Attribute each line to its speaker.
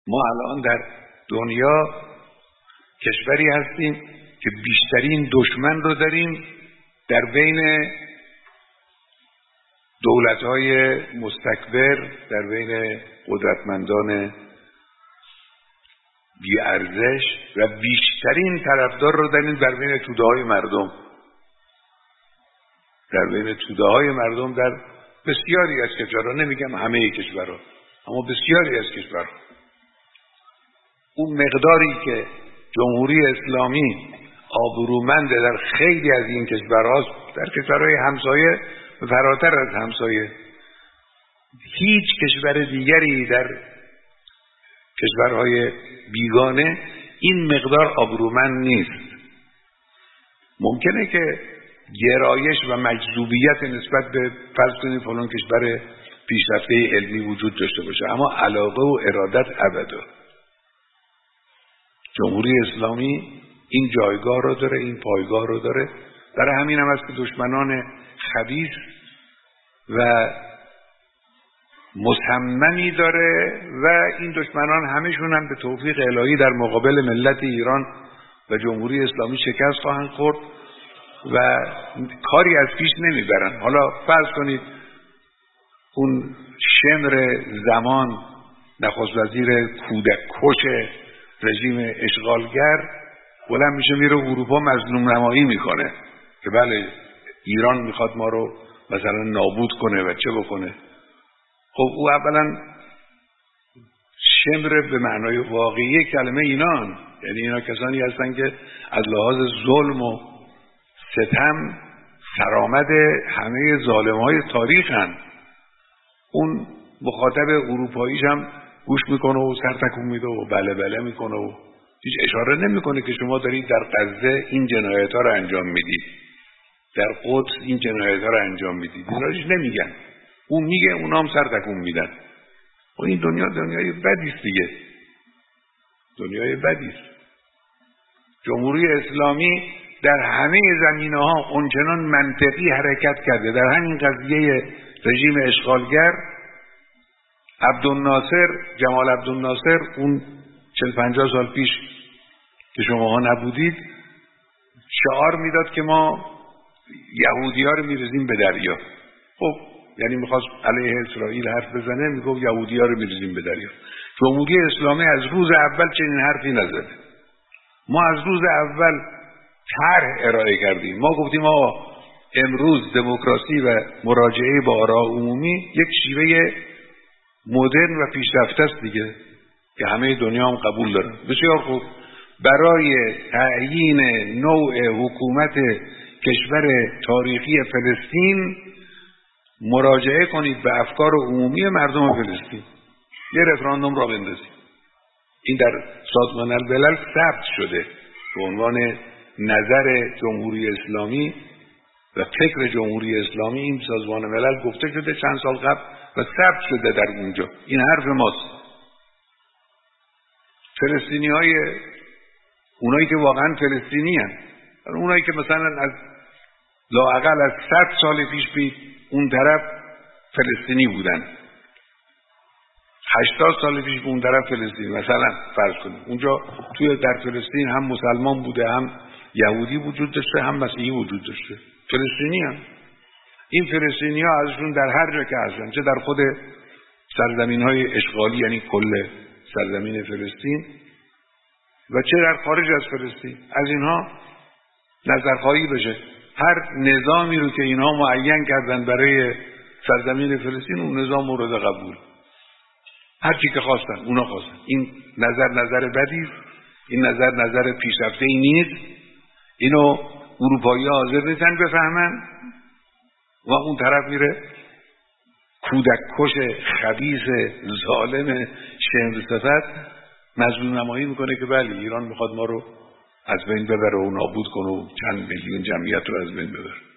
Speaker 1: ما الان در دنیا کشوری هستیم که بیشترین دشمن رو داریم در بین دولت‌های مستکبر، در بین قدرتمندان بی‌ارزش و بیشترین طرفدار رو داریم در بین توده‌های مردم. در بین توده‌های مردم در بسیاری از کشورها، نمیگم همه کشورها، اما بسیاری از کشورها. اون مقداری که جمهوری اسلامی آبرومنده در خیلی از این کشورها، در کشورهای همسایه و فراتر از همسایه، هیچ کشور دیگری در کشورهای بیگانه این مقدار آبرومند نیست. ممکنه که گرایش و مجذوبیت نسبت به فرض کنید فلان کشور پیشرفته علمی وجود داشته باشه، اما علاقه و ارادت ابدا. جمهوری اسلامی این جایگاه رو داره، این پایگاه رو داره. برای همین هم است که دشمنان خبیث و مصممی داره و این دشمنان همشون هم به توفیق الهی در مقابل ملت ایران و جمهوری اسلامی شکست خواهند خورد و کاری از پیش نمیبرن. حالا فرض کنید اون شمر زمان نخست وزیر کودککش رژیم اشغالگر بلند میشه میره اروپا مظلوم نمایی میکنه که بله ایران میخواد ما رو مثلا نابود کنه و چه بکنه. خب او اولا شمر به معنای واقعی کلمه اینان، یعنی اینا کسانی هستن که از لحاظ ظلم و ستم سرآمد همه ظالم‌های تاریخ هستند. اون مخاطب اروپاییش هم گوش میکنه و سر تکون میده و بله بله میکنه و هیچ اشاره نمیکنه که شما دارید در غزه این جنایت‌ها رو انجام میدید، در قدس این جنایت‌ها رو انجام میدید. اینا هیچ نمیگن، اون میگه، اونا هم سر تکون میدن. و این دنیا دنیای بدی است دیگه، دنیای بدی است. جمهوری اسلامی در همه زمینه‌ها اونچنان منطقی حرکت کرده. در همین قضیه رژیم اشغالگر جمال عبدالناصر اون 40-50 سال پیش که شماها نبودید شعار میداد که ما یهودی‌ها رو میریزیم به دریا. خب یعنی میخواست علیه اسرائیل حرف بزنه، میگفت یهودی‌ها رو میریزیم به دریا. جمهوری اسلامی از روز اول چنین حرفی نزده. ما از روز اول طرح ارائه کردیم. ما گفتیم آقا امروز دموکراسی و مراجعه با آراء عمومی یک شیوه مدرن و پیشرفته است دیگه که همه دنیا هم قبول دارن. بسیار خوب، برای تعیین نوع حکومت کشور تاریخی فلسطین مراجعه کنید به افکار عمومی مردم فلسطین، یه رفراندوم را بندازید. این در سازمان الملل ثبت شده به عنوان نظر جمهوری اسلامی و فکر جمهوری اسلامی. این سازمان ملل گفته شده چند سال قبل و ثبت شده در اونجا. این حرف ماست. فلسطینی‌های، اونایی که واقعا فلسطینی هستند، اونایی که مثلا از لااقل از 100 سال پیش اون طرف فلسطینی بودن، 80 سال پیش اون طرف فلسطینی، مثلا فرض کنید اونجا در فلسطین هم مسلمان بوده، هم یهودی وجود داشته، هم مسیحی وجود داشته، فلسطینی هم. این فلسطینی ها ازشون در هر جا که هستن، چه در خود سرزمین های اشغالی یعنی کل سرزمین فلسطین و چه در خارج از فلسطین، از اینها نظرخواهی بشه. هر نظامی رو که اینها معین کردن برای سرزمین فلسطین، اون نظام مورد قبول، هر چی که خواستن اونا خواستن. این نظر بدی است، این نظر پیشرفته ای نیست. اینو اروپایی ها حاضر نیستن بفهمن و اون طرف میره کودککش خبیث ظالم شمر صفت مظلوم نمایی میکنه که بله ایران میخواد ما رو از بین ببره و نابود کنه و چند میلیون جمعیت رو از بین ببره.